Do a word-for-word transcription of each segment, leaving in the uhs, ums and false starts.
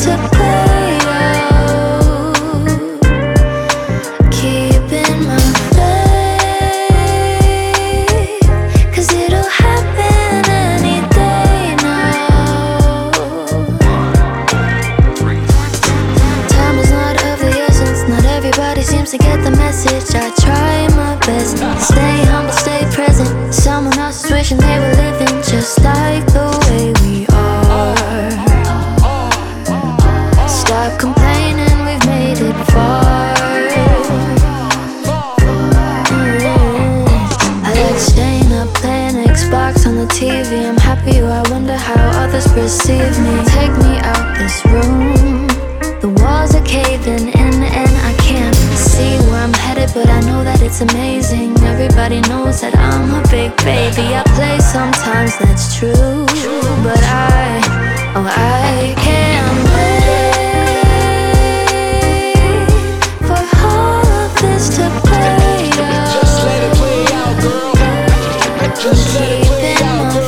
to play out. Keeping my faith, 'cause it'll happen any day now. Time is not of the essence, not everybody seems to get the message. I try my best, stay humble, stay present. Someone else is wishing they were living just like the way we are. Stop complaining, we've made it far. Mm. I like staying up playing Xbox on the T V. I'm happy, I wonder how others perceive me. Take me out this room, the walls are caving in and I can't see where I'm headed, but I know that it's amazing. Everybody knows that I'm a big baby. I play sometimes, that's true, but I, oh I can't wait for all of this to play out. Just let it play out, girl. Just let it play out, girl.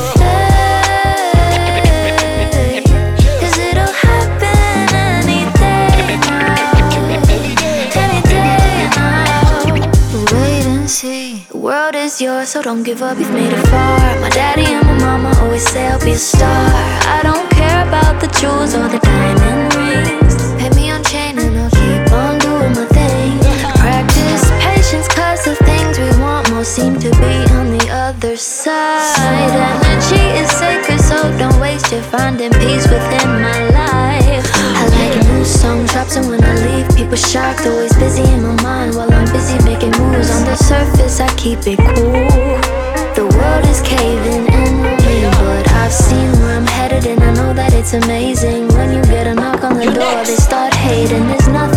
The world is yours, so don't give up, you've made it far. My daddy and my mama always say I'll be a star. I don't care about the jewels or the diamond rings. Put me on chain and I'll keep on doing my thing. Practice patience, 'cause the things we want most seem to be on the other side. Energy is sacred, so don't waste it finding peace within my life. I like a new song drops, and when I leave, people shocked. Always busy in my mind while I'm busy making moves. On the surface, I keep it cool. The world is caving in on me, but I've seen where I'm headed, and I know that it's amazing. When you get a knock on the door, they start hating. There's nothing